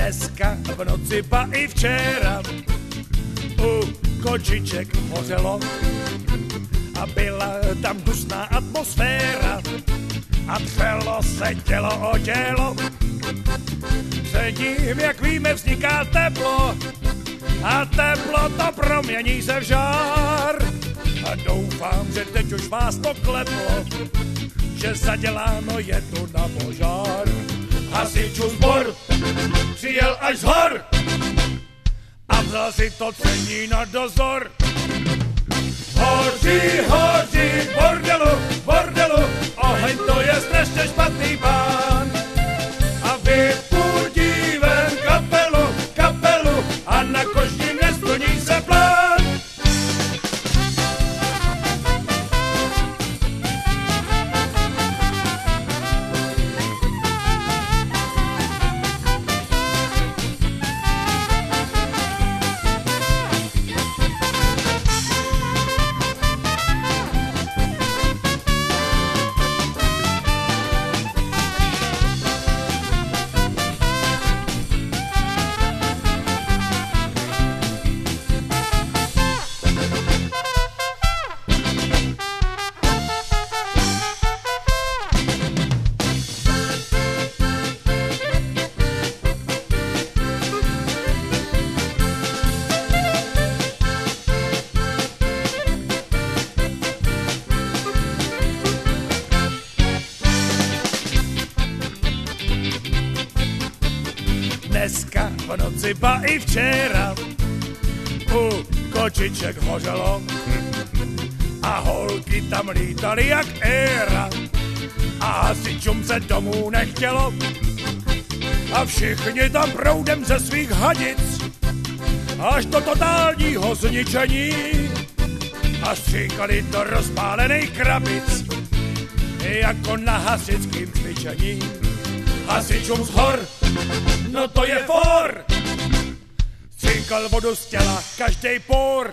Dneska v noci pa i včera u kočiček hořelo a byla tam dusná atmosféra a třelo se tělo o tělo. Před ním, jak víme, vzniká teplo a teplo to promění se v žár. A doufám, že teď už vás to kleplo, že zaděláno je tu na požár. Hasičů sbor přijel až z hor a vzal si to cení na dozor. Hoří, hoří, bordelu, bordelu, oheň to je strašně špatný pán. A vypudí ven kapelu, kapelu a na kožním nesplní se plán. Dneska v noci ba i včera u kočiček hořelo a holky tam lítali jak éra a hasičům se domů nechtělo a všichni tam proudem ze svých hadic až do totálního zničení a stříkali do rozpálených krabic jako na hasičským cvičení. Hasičům z hor, no to je for, stříkal vodu z těla každej por.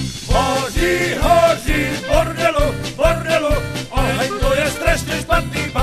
Hoří, hoří, bordelu, bordelu, oheň to je strašně špatný